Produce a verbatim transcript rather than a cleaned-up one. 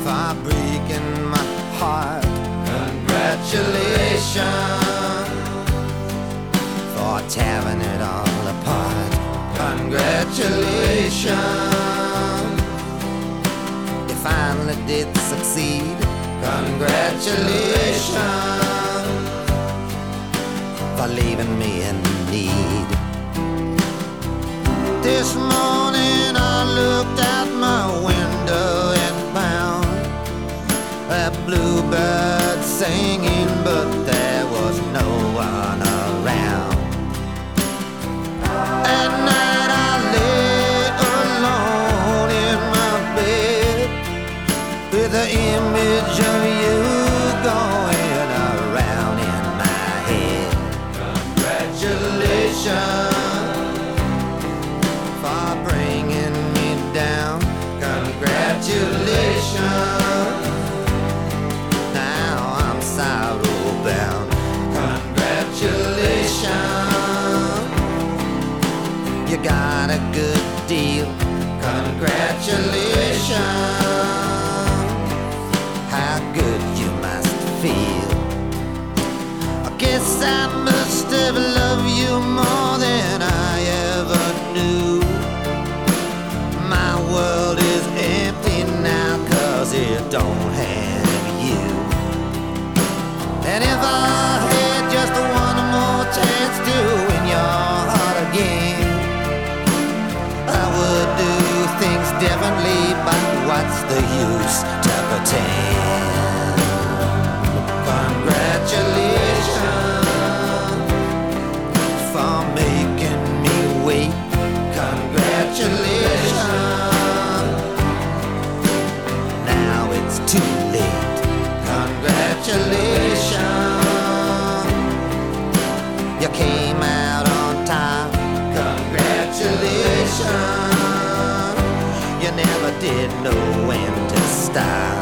for breaking my heart. Congratulations for tearing it all apart. Congratulations, you finally did succeed. Congratulations for leaving me in need. This morning I looked out my window and found a bluebird singing, but there was no one around. At night I lay alone in my bed with the image of you going around in my head. Congratulations for bringing me down. Congratulations, now I'm sorrow bound. Congratulations, you got a good deal. Congratulations, how good you must feel. I guess I must have loved you more than I ever knew. My world is empty now 'cause it don't have you. And if I had just one more chance to win your heart again, I would do things differently, but what's the use to pretend? Congratulations for making me wait. Congratulations, now it's too late. Congratulations, you came out on top. Congratulations, you never did know when to stop.